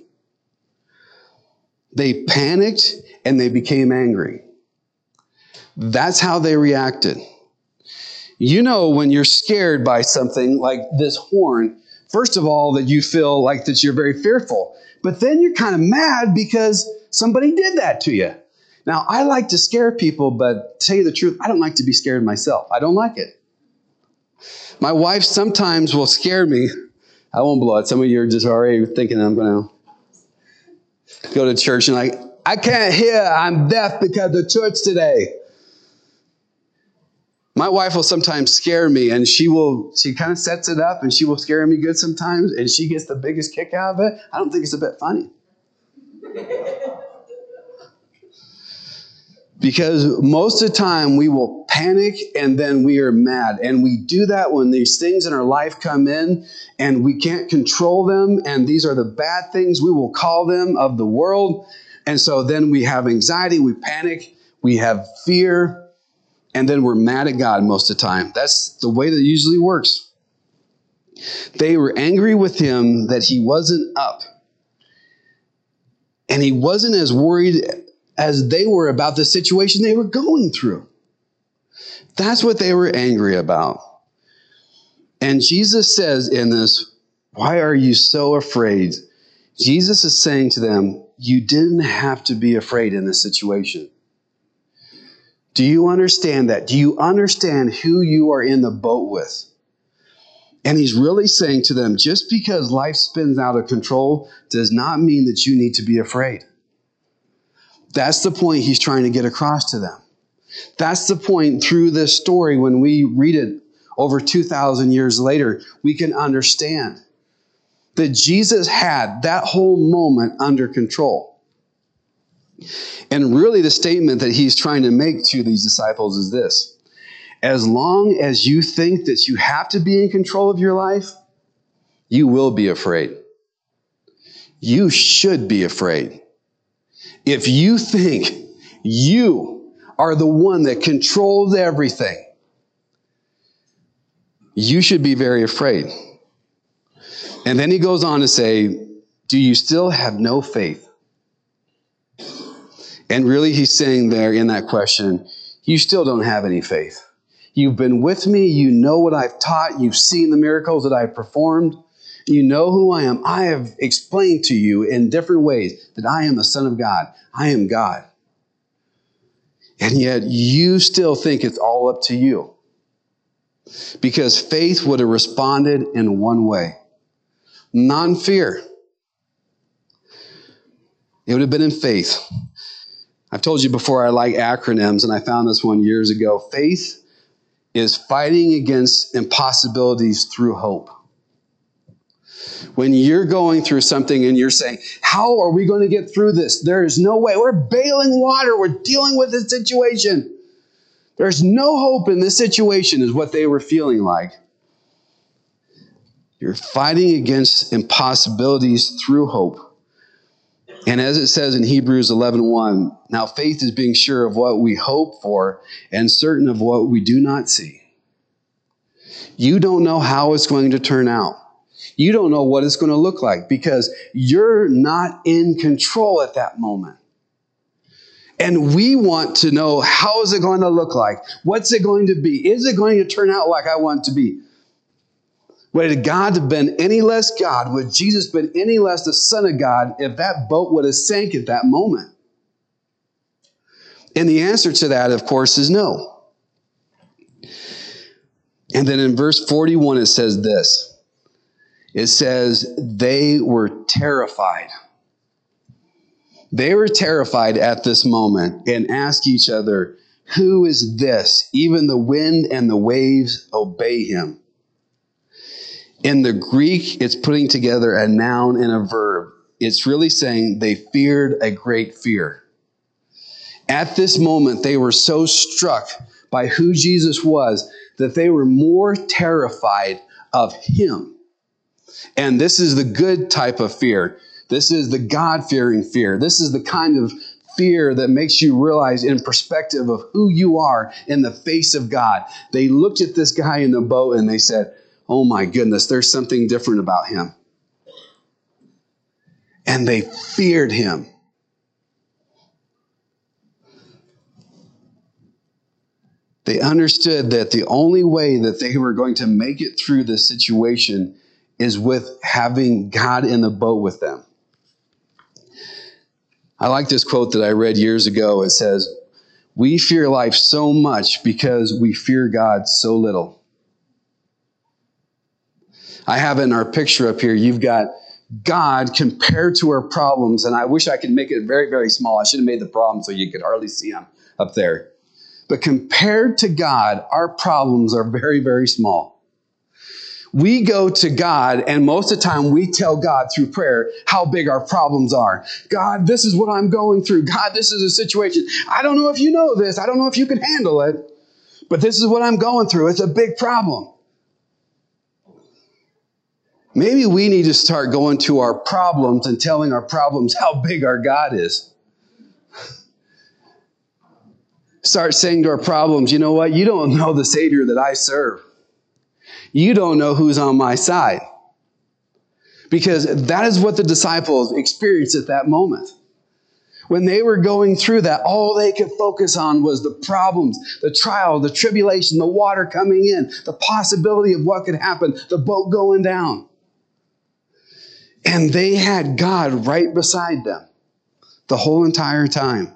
They panicked and they became angry. That's how they reacted. You know, when you're scared by something like this horn, first of all, that you feel like that you're very fearful. But then you're kind of mad because somebody did that to you. Now, I like to scare people, but to tell you the truth, I don't like to be scared myself. I don't like it. My wife sometimes will scare me. I won't blow it. Some of you are just already thinking I'm going to go to church and like, I can't hear. I'm deaf because of church today. My wife will sometimes scare me, and she will, she kind of sets it up, and she will scare me good sometimes, and she gets the biggest kick out of it. I don't think it's a bit funny. Because most of the time we will panic and then we are mad. And we do that when these things in our life come in and we can't control them. And these are the bad things, we will call them, of the world. And so then we have anxiety, we panic, we have fear, and then we're mad at God most of the time. That's the way that it usually works. They were angry with him that he wasn't up. And he wasn't as worried as they were about the situation they were going through. That's what they were angry about. And Jesus says in this, why are you so afraid? Jesus is saying to them, you didn't have to be afraid in this situation. Do you understand that? Do you understand who you are in the boat with? And he's really saying to them, just because life spins out of control does not mean that you need to be afraid. That's the point he's trying to get across to them. That's the point through this story. When we read it over two thousand years later, we can understand that Jesus had that whole moment under control. And really the statement that he's trying to make to these disciples is this: as long as you think that you have to be in control of your life, you will be afraid. You should be afraid. If you think you are the one that controls everything, you should be very afraid. And then he goes on to say, do you still have no faith? And really he's saying there in that question, you still don't have any faith. You've been with me. You know what I've taught. You've seen the miracles that I've performed. You know who I am. I have explained to you in different ways that I am the Son of God. I am God. And yet you still think it's all up to you. Because faith would have responded in one way. Not in fear. It would have been in faith. I've told you before I like acronyms, and I found this one years ago. Faith is fighting against impossibilities through hope. When you're going through something and you're saying, how are we going to get through this? There is no way. We're bailing water. We're dealing with this situation. There's no hope in this situation is what they were feeling like. You're fighting against impossibilities through hope. And as it says in Hebrews eleven one, now faith is being sure of what we hope for and certain of what we do not see. You don't know how it's going to turn out. You don't know what it's going to look like because you're not in control at that moment. And we want to know, how is it going to look like? What's it going to be? Is it going to turn out like I want it to be? Would God have been any less God? Would Jesus been any less the Son of God if that boat would have sank at that moment? And the answer to that, of course, is no. And then in verse forty-one, it says this. It says, they were terrified. They were terrified at this moment and asked each other, who is this? Even the wind and the waves obey him. In the Greek, it's putting together a noun and a verb. It's really saying they feared a great fear. At this moment, they were so struck by who Jesus was that they were more terrified of him. And this is the good type of fear. This is the God-fearing fear. This is the kind of fear that makes you realize in perspective of who you are in the face of God. They looked at this guy in the boat and they said, oh my goodness, there's something different about him. And they feared him. They understood that the only way that they were going to make it through this situation is with having God in the boat with them. I like this quote that I read years ago. It says, we fear life so much because we fear God so little. I have in our picture up here, you've got God compared to our problems, and I wish I could make it very, very small. I should have made the problem so you could hardly see them up there. But compared to God, our problems are very, very small. We go to God, and most of the time we tell God through prayer how big our problems are. God, this is what I'm going through. God, this is a situation. I don't know if you know this. I don't know if you can handle it. But this is what I'm going through. It's a big problem. Maybe we need to start going to our problems and telling our problems how big our God is. Start saying to our problems, you know what? You don't know the Savior that I serve. You don't know who's on my side. Because that is what the disciples experienced at that moment. When they were going through that, all they could focus on was the problems, the trial, the tribulation, the water coming in, the possibility of what could happen, the boat going down. And they had God right beside them the whole entire time.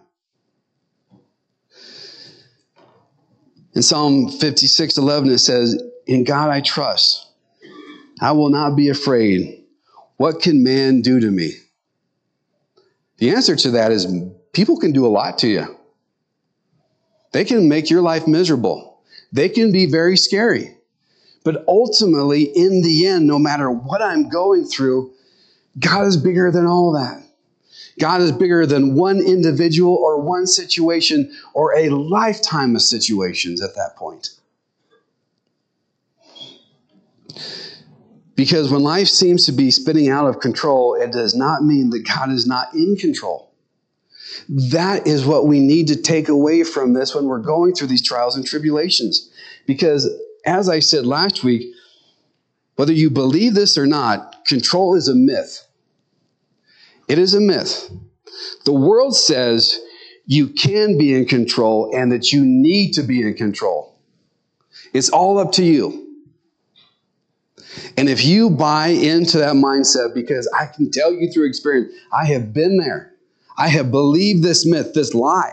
In Psalm fifty-six eleven, it says, in God I trust. I will not be afraid. What can man do to me? The answer to that is people can do a lot to you. They can make your life miserable. They can be very scary. But ultimately, in the end, no matter what I'm going through, God is bigger than all that. God is bigger than one individual or one situation or a lifetime of situations at that point. Because when life seems to be spinning out of control, it does not mean that God is not in control. That is what we need to take away from this when we're going through these trials and tribulations. Because as I said last week, whether you believe this or not, control is a myth. It is a myth. The world says you can be in control and that you need to be in control. It's all up to you. And if you buy into that mindset, because I can tell you through experience, I have been there. I have believed this myth, this lie.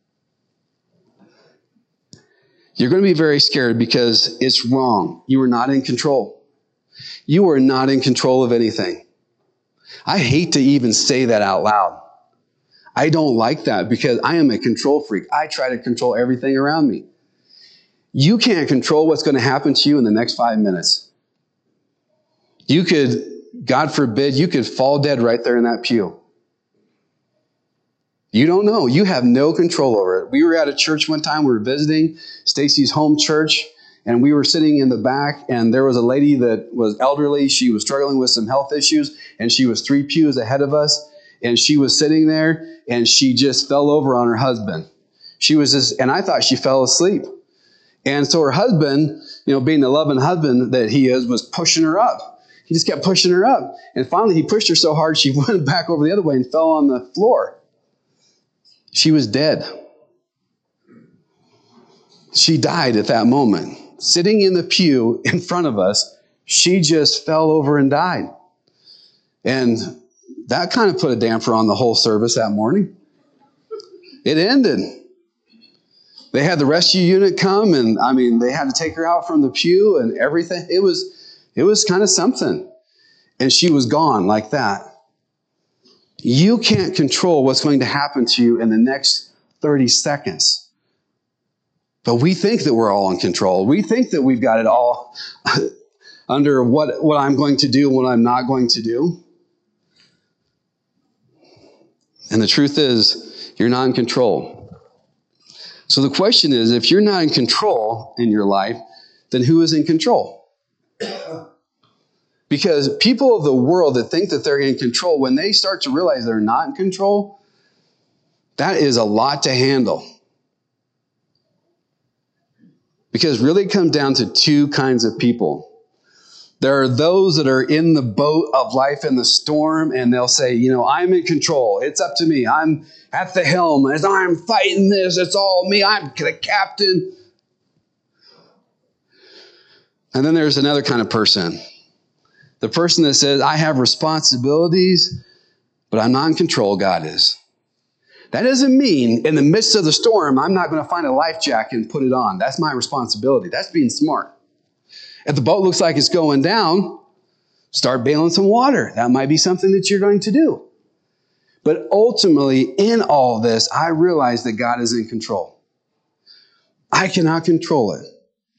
You're going to be very scared because it's wrong. You are not in control. You are not in control of anything. I hate to even say that out loud. I don't like that because I am a control freak. I try to control everything around me. You can't control what's going to happen to you in the next five minutes. You could, God forbid, you could fall dead right there in that pew. You don't know. You have no control over it. We were at a church one time. We were visiting Stacy's home church, and we were sitting in the back, and there was a lady that was elderly. She was struggling with some health issues, and she was three pews ahead of us, and she was sitting there, and she just fell over on her husband. She was just, and I thought she fell asleep. And so her husband, you know, being the loving husband that he is, was pushing her up. He just kept pushing her up. And finally, he pushed her so hard, she went back over the other way and fell on the floor. She was dead. She died at that moment. Sitting in the pew in front of us, she just fell over and died. And that kind of put a damper on the whole service that morning. It ended. They had the rescue unit come, and I mean, they had to take her out from the pew and everything. It was It was kind of something. And she was gone like that. You can't control what's going to happen to you in the next thirty seconds. But we think that we're all in control. We think that we've got it all under what, what I'm going to do and what I'm not going to do. And the truth is, you're not in control. So the question is, if you're not in control in your life, then who is in control? Because people of the world that think that they're in control, when they start to realize they're not in control, that is a lot to handle. Because really it comes down to two kinds of people. There are those that are in the boat of life in the storm, and they'll say, you know, I'm in control. It's up to me. I'm at the helm. As I'm fighting this, it's all me. I'm the captain. And then there's another kind of person. The person that says, I have responsibilities, but I'm not in control, God is. That doesn't mean in the midst of the storm, I'm not going to find a life jacket and put it on. That's my responsibility. That's being smart. If the boat looks like it's going down, start bailing some water. That might be something that you're going to do. But ultimately, in all this, I realize that God is in control. I cannot control it.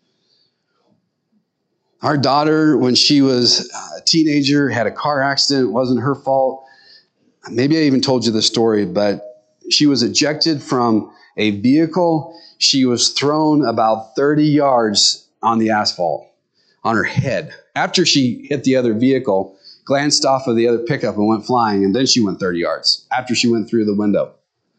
Our daughter, when she was a teenager, had a car accident. It wasn't her fault. Maybe I even told you the story, but she was ejected from a vehicle. She was thrown about thirty yards on the asphalt, on her head. After she hit the other vehicle, glanced off of the other pickup and went flying, and then she went thirty yards after she went through the window.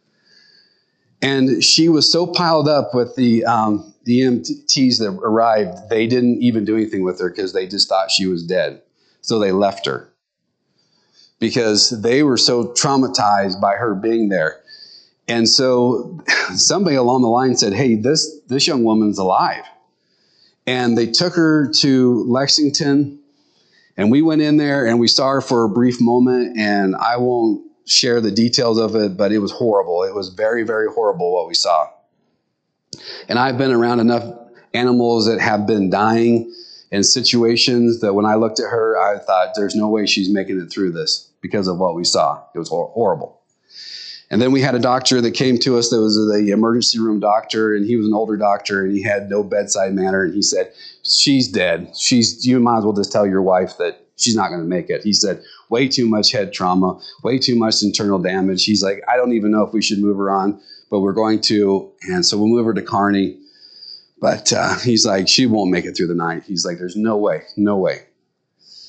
And she was so piled up with the um, the E M Ts that arrived, they didn't even do anything with her because they just thought she was dead. So they left her because they were so traumatized by her being there. And so somebody along the line said, hey, this, this young woman's alive. And they took her to Lexington, and we went in there and we saw her for a brief moment, and I won't share the details of it, but it was horrible. It was very, very horrible what we saw. And I've been around enough animals that have been dying in situations that when I looked at her, I thought there's no way she's making it through this because of what we saw. It was hor- horrible. And then we had a doctor that came to us that was the emergency room doctor, and he was an older doctor, and he had no bedside manner, and he said, she's dead. She's, you might as well just tell your wife that she's not going to make it. He said, way too much head trauma, way too much internal damage. He's like, I don't even know if we should move her on, but we're going to. And so we'll move her to Kearney. But uh, he's like, she won't make it through the night. He's like, there's no way, no way.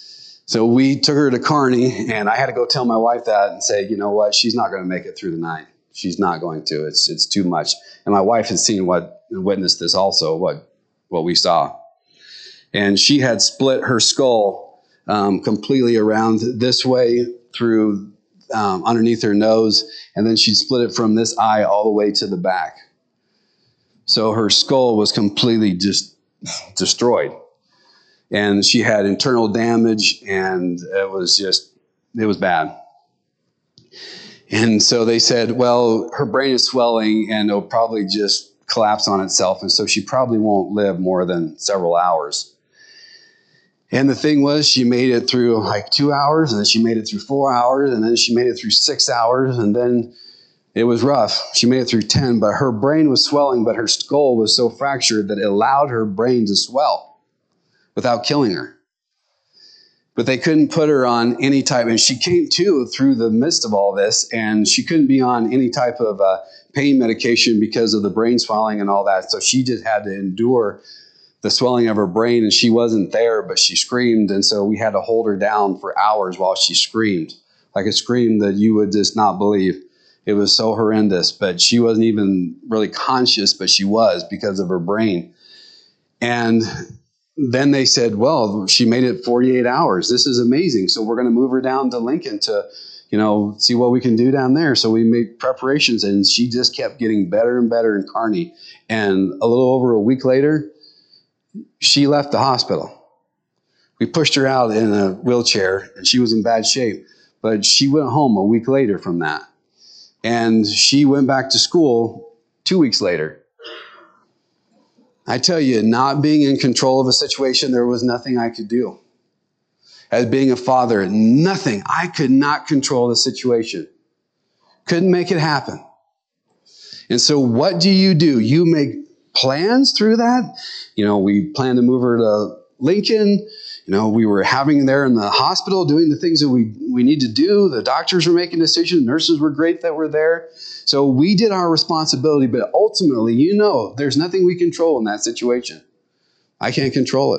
So we took her to Kearney, and I had to go tell my wife that and say, you know what, she's not going to make it through the night. She's not going to. It's it's too much. And my wife had seen what, witnessed this also, what what we saw. And she had split her skull um, completely around this way through um, underneath her nose, and then she'd split it from this eye all the way to the back. So her skull was completely just destroyed. And she had internal damage, and it was just, it was bad. And so they said, well, her brain is swelling, and it'll probably just collapse on itself, and so she probably won't live more than several hours. And the thing was, she made it through like two hours, and then she made it through four hours, and then she made it through six hours, and then it was rough. She made it through ten, but her brain was swelling, but her skull was so fractured that it allowed her brain to swell without killing her. But they couldn't put her on any type, and she came to through the midst of all this, and she couldn't be on any type of uh, pain medication because of the brain swelling and all that. So she just had to endure the swelling of her brain, and she wasn't there, but she screamed, and so we had to hold her down for hours while she screamed, like a scream that you would just not believe. It was so horrendous, but she wasn't even really conscious, but she was because of her brain. And then they said, well, she made it forty-eight hours. This is amazing. So we're going to move her down to Lincoln to, you know, see what we can do down there. So we made preparations, and she just kept getting better and better in Kearney. And a little over a week later, she left the hospital. We pushed her out in a wheelchair, and she was in bad shape. But she went home a week later from that. And she went back to school two weeks later. I tell you, not being in control of a situation, there was nothing I could do. As being a father, nothing. I could not control the situation. Couldn't make it happen. And so what do you do? You make plans through that. You know, we planned to move her to Lincoln. You know, we were having there in the hospital doing the things that we, we need to do. The doctors were making decisions. Nurses were great that were there. So we did our responsibility, but ultimately, you know, there's nothing we control in that situation. I can't control it.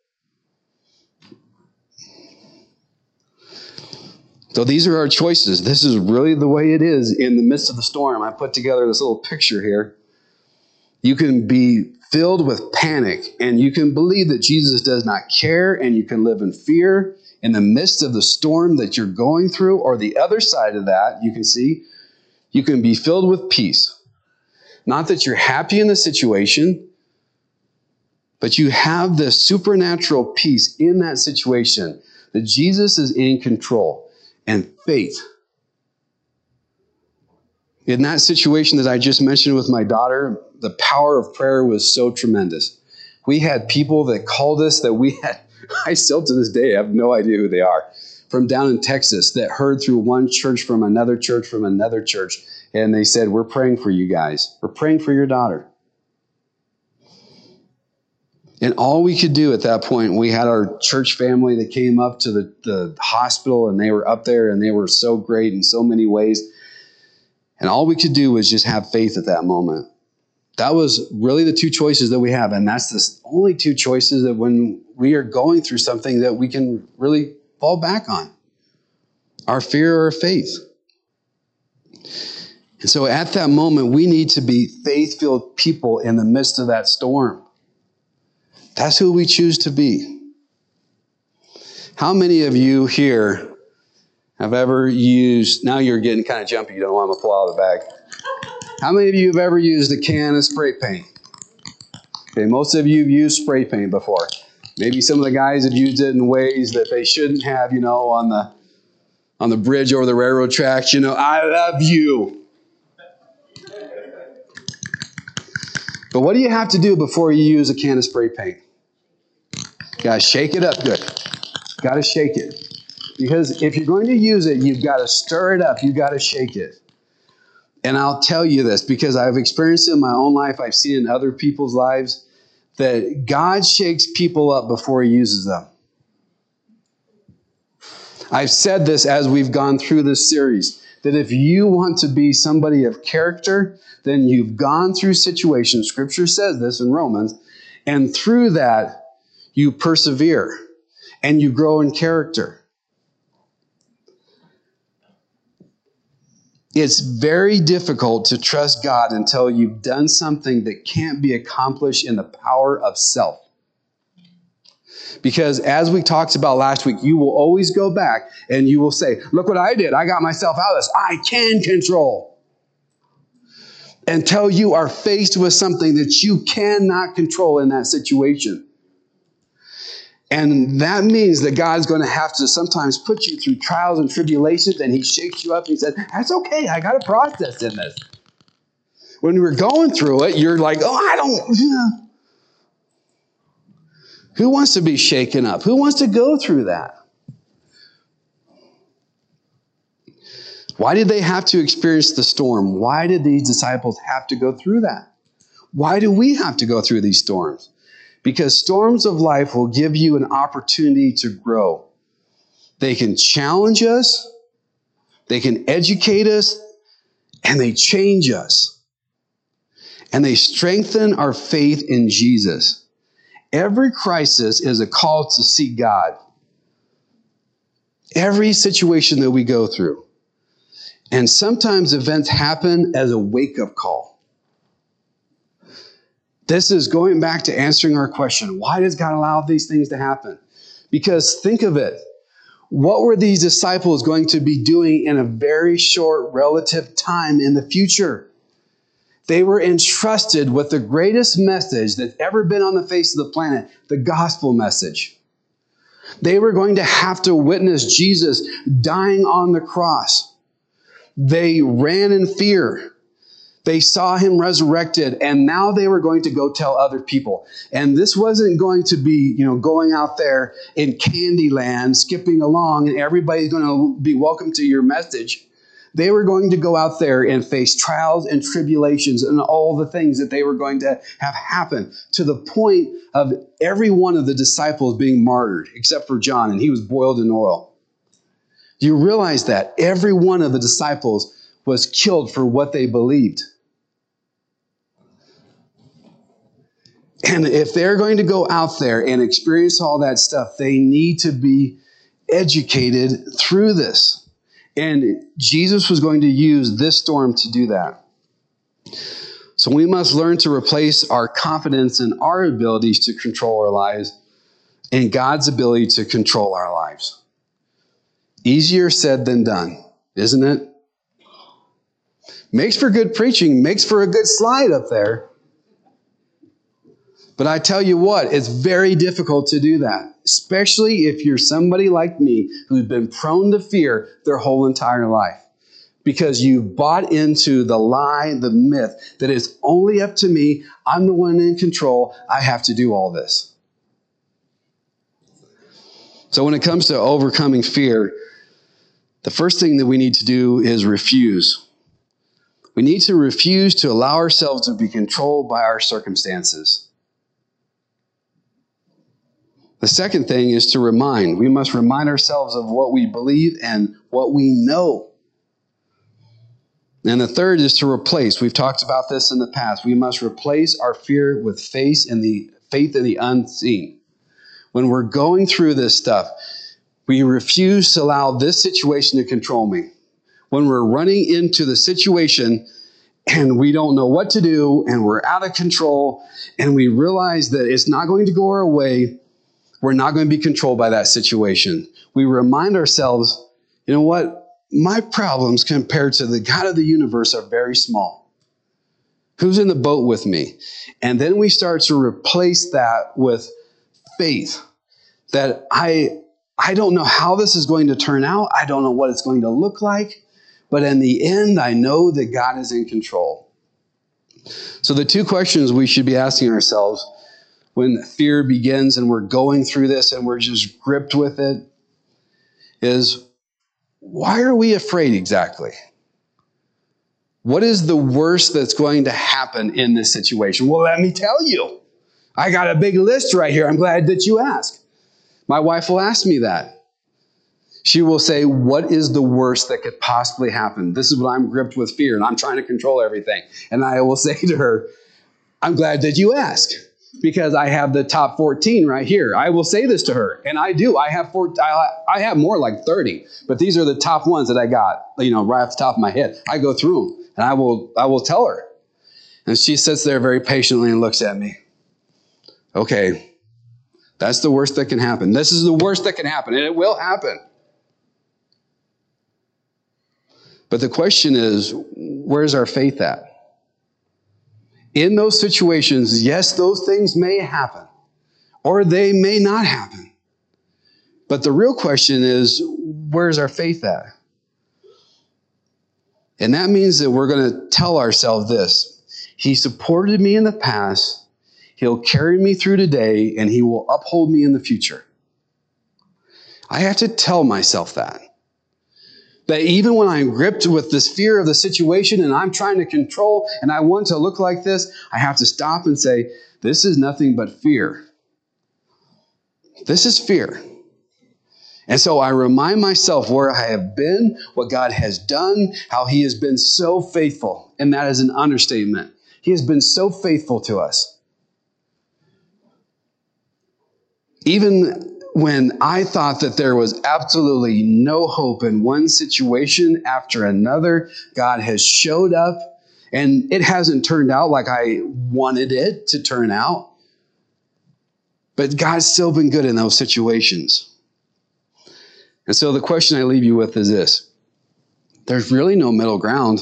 So these are our choices. This is really the way it is in the midst of the storm. I put together this little picture here. You can be filled with panic, and you can believe that Jesus does not care, and you can live in fear in the midst of the storm that you're going through. Or the other side of that, you can see, you can be filled with peace. Not that you're happy in the situation, but you have the supernatural peace in that situation, that Jesus is in control, and faith. In that situation that I just mentioned with my daughter, the power of prayer was so tremendous. We had people that called us that we had, I still to this day have no idea who they are, from down in Texas that heard through one church from another church from another church. And they said, we're praying for you guys. We're praying for your daughter. And all we could do at that point, we had our church family that came up to the, the hospital, and they were up there, and they were so great in so many ways. And all we could do was just have faith at that moment. That was really the two choices that we have. And that's the only two choices that when we are going through something that we can really fall back on. Our fear or faith. And so at that moment, we need to be faith-filled people in the midst of that storm. That's who we choose to be. How many of you here have ever used, now you're getting kind of jumpy, you don't want to pull out of the bag. How many of you have ever used a can of spray paint? Okay, most of you have used spray paint before. Maybe some of the guys have used it in ways that they shouldn't have, you know, on the on the bridge over the railroad tracks. You know, I love you. But what do you have to do before you use a can of spray paint? You gotta shake it up good. Gotta shake it. Because if you're going to use it, you've got to stir it up. You've got to shake it. And I'll tell you this, because I've experienced it in my own life. I've seen it in other people's lives, that God shakes people up before he uses them. I've said this as we've gone through this series, that if you want to be somebody of character, then you've gone through situations. Scripture says this in Romans. And through that, you persevere. and you grow in character. It's very difficult to trust God until you've done something that can't be accomplished in the power of self. Because as we talked about last week, you will always go back and you will say, look what I did. I got myself out of this. I can control. Until you are faced with something that you cannot control in that situation. And that means that God's going to have to sometimes put you through trials and tribulations, and he shakes you up and he says, that's okay, I got a process in this. When we're going through it, you're like, oh, I don't, yeah. Who wants to be shaken up? Who wants to go through that? Why did they have to experience the storm? Why did these disciples have to go through that? Why do we have to go through these storms? Because storms of life will give you an opportunity to grow. They can challenge us, they can educate us, and they change us. And they strengthen our faith in Jesus. Every crisis is a call to seek God. Every situation that we go through. And sometimes events happen as a wake-up call. This is going back to answering our question, why does God allow these things to happen? Because think of it. What were these disciples going to be doing in a very short relative time in the future? They were entrusted with the greatest message that's ever been on the face of the planet, the gospel message. They were going to have to witness Jesus dying on the cross. They ran in fear. They saw him resurrected, and now they were going to go tell other people. And this wasn't going to be, you know, going out there in Candyland, skipping along, and everybody's going to be welcome to your message. They were going to go out there and face trials and tribulations and all the things that they were going to have happen, to the point of every one of the disciples being martyred, except for John, and he was boiled in oil. Do you realize that? Every one of the disciples was killed for what they believed. And if they're going to go out there and experience all that stuff, they need to be educated through this. And Jesus was going to use this storm to do that. So we must learn to replace our confidence in our abilities to control our lives and God's ability to control our lives. Easier said than done, isn't it? Makes for good preaching, makes for a good slide up there. But I tell you what, it's very difficult to do that, especially if you're somebody like me who's been prone to fear their whole entire life. Because you've bought into the lie, the myth, that it's only up to me, I'm the one in control, I have to do all this. So when it comes to overcoming fear, the first thing that we need to do is refuse. We need to refuse to allow ourselves to be controlled by our circumstances. The second thing is to remind. We must remind ourselves of what we believe and what we know. And the third is to replace. We've talked about this in the past. We must replace our fear with faith in the faith in the unseen. When we're going through this stuff, we refuse to allow this situation to control me. When we're running into the situation and we don't know what to do and we're out of control and we realize that it's not going to go our way, we're not going to be controlled by that situation. We remind ourselves, you know what? My problems compared to the God of the universe are very small. Who's in the boat with me? And then we start to replace that with faith that I, I don't know how this is going to turn out. I don't know what it's going to look like. But in the end, I know that God is in control. So the two questions we should be asking ourselves when fear begins and we're going through this and we're just gripped with it is, why are we afraid exactly? What is the worst that's going to happen in this situation? Well, let me tell you. I got a big list right here. I'm glad that you asked. My wife will ask me that. She will say, what is the worst that could possibly happen? This is what I'm gripped with fear, and I'm trying to control everything. And I will say to her, I'm glad that you asked, because I have the top fourteen right here. I will say this to her, and I do. I have four, I, I have more like thirty, but these are the top ones that I got, you know, right off the top of my head. I go through them, and I will, I will tell her. And she sits there very patiently and looks at me. Okay, that's the worst that can happen. This is the worst that can happen, and it will happen. But the question is, where's our faith at? In those situations, yes, those things may happen, or they may not happen. But the real question is, where's our faith at? And that means that we're going to tell ourselves this: He supported me in the past, He'll carry me through today, and He will uphold me in the future. I have to tell myself that. That even when I'm gripped with this fear of the situation and I'm trying to control and I want to look like this, I have to stop and say, this is nothing but fear. This is fear. And so I remind myself where I have been, what God has done, how He has been so faithful. And that is an understatement. He has been so faithful to us. Even when I thought that there was absolutely no hope in one situation after another, God has showed up, and it hasn't turned out like I wanted it to turn out. But God's still been good in those situations. And so the question I leave you with is this: there's really no middle ground.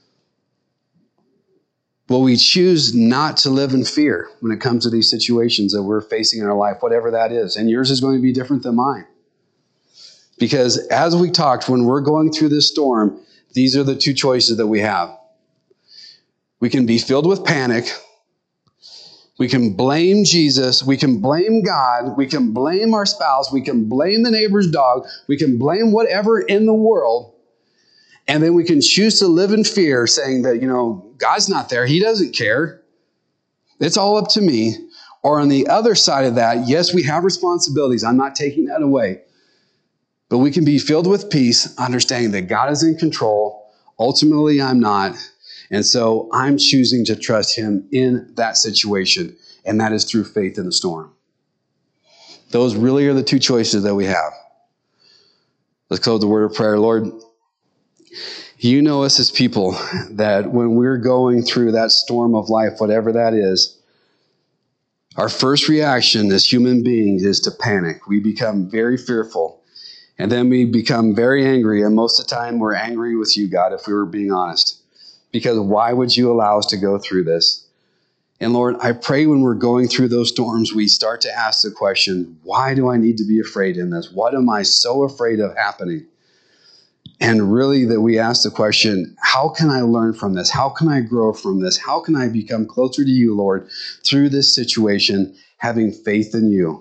Will we choose not to live in fear when it comes to these situations that we're facing in our life, whatever that is? And yours is going to be different than mine. Because as we talked, when we're going through this storm, these are the two choices that we have. We can be filled with panic. We can blame Jesus. We can blame God. We can blame our spouse. We can blame the neighbor's dog. We can blame whatever in the world. And then we can choose to live in fear, saying that, you know, God's not there. He doesn't care. It's all up to me. Or on the other side of that, yes, we have responsibilities. I'm not taking that away. But we can be filled with peace, understanding that God is in control. Ultimately, I'm not. And so I'm choosing to trust Him in that situation. And that is through faith in the storm. Those really are the two choices that we have. Let's close the word of prayer. Lord, You know us as people, that when we're going through that storm of life, whatever that is, our first reaction as human beings is to panic. We become very fearful, and then we become very angry, and most of the time we're angry with You, God, if we were being honest. Because why would You allow us to go through this? And Lord, I pray when we're going through those storms, we start to ask the question, why do I need to be afraid in this? What am I so afraid of happening? And really that we ask the question, how can I learn from this? How can I grow from this? How can I become closer to You, Lord, through this situation, having faith in You?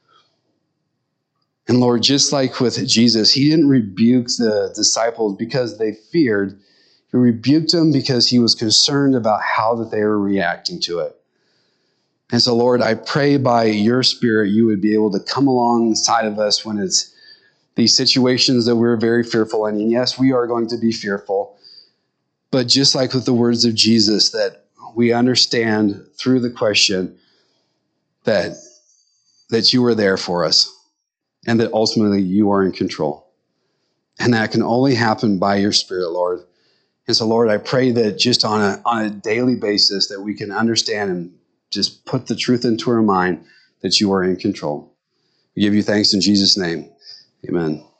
And Lord, just like with Jesus, He didn't rebuke the disciples because they feared. He rebuked them because He was concerned about how that they were reacting to it. And so, Lord, I pray by Your Spirit, You would be able to come alongside of us when it's these situations that we're very fearful in. And yes, we are going to be fearful. But just like with the words of Jesus, that we understand through the question that, that You are there for us, and that ultimately You are in control. And that can only happen by Your Spirit, Lord. And so, Lord, I pray that just on a, on a daily basis that we can understand and just put the truth into our mind that You are in control. We give You thanks in Jesus' name. Amen.